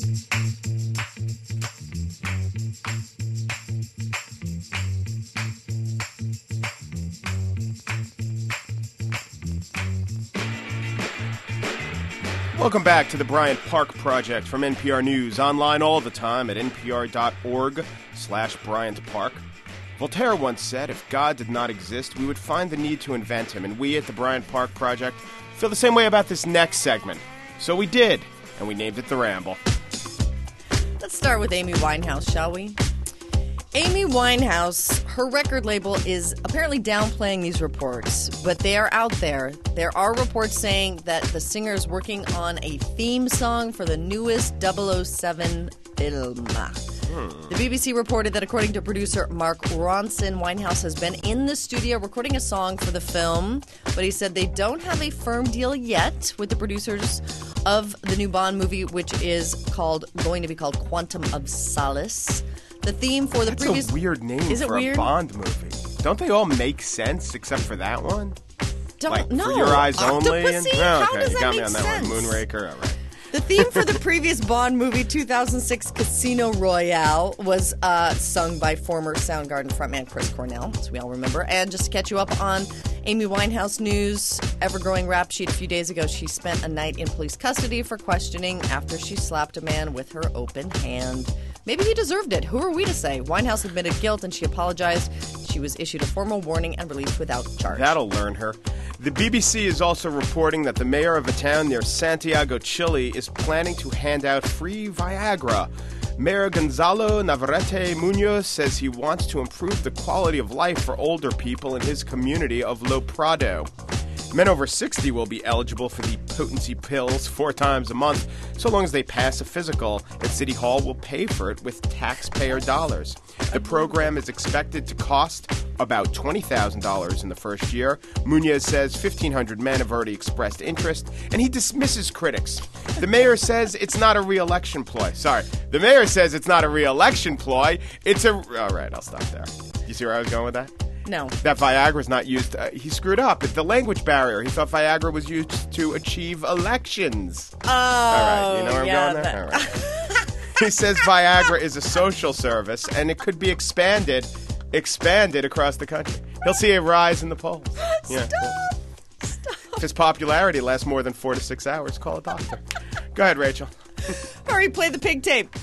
Welcome back to the Bryant Park Project from NPR News, online all the time at npr.org/Bryant Park. Voltaire once said, if God did not exist, we would find the need to invent him, and we at the Bryant Park Project feel the same way about this next segment. So we did, and we named it The Ramble. Let's start with Amy Winehouse, shall we? Amy Winehouse, her record label is apparently downplaying these reports, but they are out there. There are reports saying that the singer is working on a theme song for the newest 007 film. The BBC reported that according to producer Mark Ronson, Winehouse has been in the studio recording a song for the film, but he said they don't have a firm deal yet with the producers of the new Bond movie, which is going to be called Quantum of Solace. The theme for the previous... That's a weird name for a Bond movie. Don't they all make sense except for that one? Don't know. For Your Eyes Only? How does that make sense? Moonraker, all right. The theme for the previous Bond movie, 2006 Casino Royale, was sung by former Soundgarden frontman Chris Cornell, as we all remember. And just to catch you up on Amy Winehouse news, ever-growing rap sheet a few days ago, she spent a night in police custody for questioning after she slapped a man with her open hand. Maybe he deserved it. Who are we to say? Winehouse admitted guilt and she apologized. She was issued a formal warning and released without charge. That'll learn her. The BBC is also reporting that the mayor of a town near Santiago, Chile, is planning to hand out free Viagra. Mayor Gonzalo Navarrete Munoz says he wants to improve the quality of life for older people in his community of Lo Prado. Men over 60 will be eligible for the potency pills 4 times a month, so long as they pass a physical, and City Hall will pay for it with taxpayer dollars. The program is expected to cost about $20,000 in the first year. Munoz says 1,500 men have already expressed interest, and he dismisses critics. The mayor says it's not a re-election ploy. The mayor says it's not a re-election ploy. All right, I'll stop there. You see where I was going with that? No. That Viagra's not used. He screwed up. It's the language barrier. He thought Viagra was used to achieve elections. Oh, all right. You know where I'm going there? All right. He says Viagra is a social service, and it could be expanded across the country. He'll see a rise in the polls. Yeah. Stop. If his popularity lasts more than 4 to 6 hours, call a doctor. Go ahead, Rachel. Hurry, play the pig tape.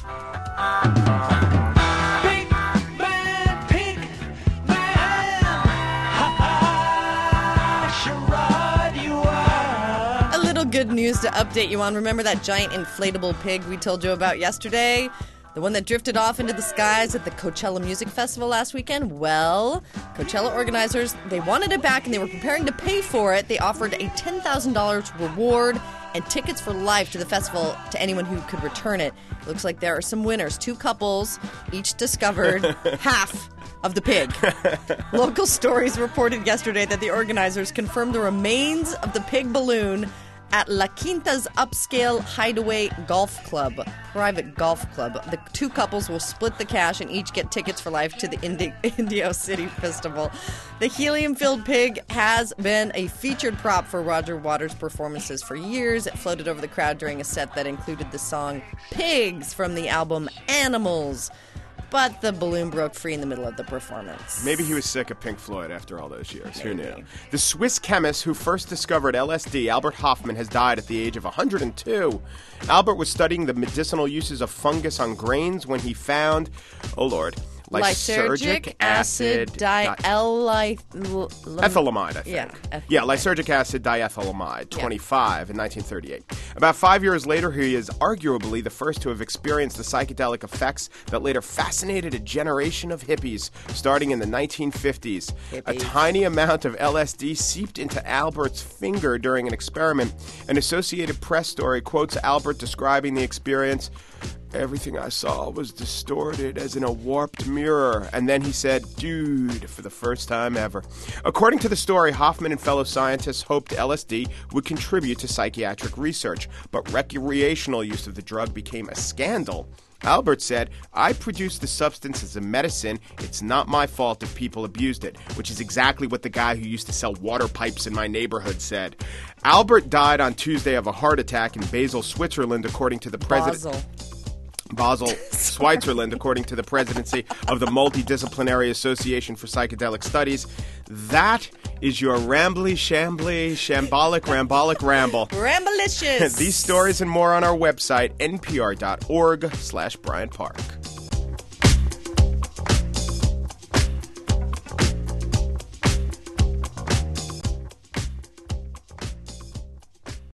Good news to update you on. Remember that giant inflatable pig we told you about yesterday? The one that drifted off into the skies at the Coachella Music Festival last weekend? Well, Coachella organizers, they wanted it back and they were preparing to pay for it. They offered a $10,000 reward and tickets for life to the festival to anyone who could return it. It looks like there are some winners. 2 couples each discovered half of the pig. Local stories reported yesterday that the organizers confirmed the remains of the pig balloon at La Quinta's upscale hideaway golf club, private golf club. The 2 couples will split the cash and each get tickets for life to the Indio City Festival. The helium-filled pig has been a featured prop for Roger Waters' performances for years. It floated over the crowd during a set that included the song Pigs from the album Animals. But the balloon broke free in the middle of the performance. Maybe he was sick of Pink Floyd after all those years. Maybe. Who knew? The Swiss chemist who first discovered LSD, Albert Hofmann, has died at the age of 102. Albert was studying the medicinal uses of fungus on grains when he found, oh Lord, lysergic acid ethylamide, I think. Yeah, lysergic acid diethylamide, 25 in 1938. About 5 years later, he is arguably the first to have experienced the psychedelic effects that later fascinated a generation of hippies, starting in the 1950s. A tiny amount of LSD seeped into Albert's finger during an experiment. An Associated Press story quotes Albert describing the experience. Everything I saw was distorted as in a warped mirror. And then he said, dude, for the first time ever. According to the story, Hoffman and fellow scientists hoped LSD would contribute to psychiatric research, but recreational use of the drug became a scandal. Albert said, I produced the substance as a medicine. It's not my fault if people abused it, which is exactly what the guy who used to sell water pipes in my neighborhood said. Albert died on Tuesday of a heart attack in Basel, Switzerland, according to the president. Basel, Switzerland, according to the presidency of the Multidisciplinary Association for Psychedelic Studies. That is your rambly, shambly, shambolic, rambolic ramble. Rambalicious. These stories and more on our website, npr.org/Bryant Park.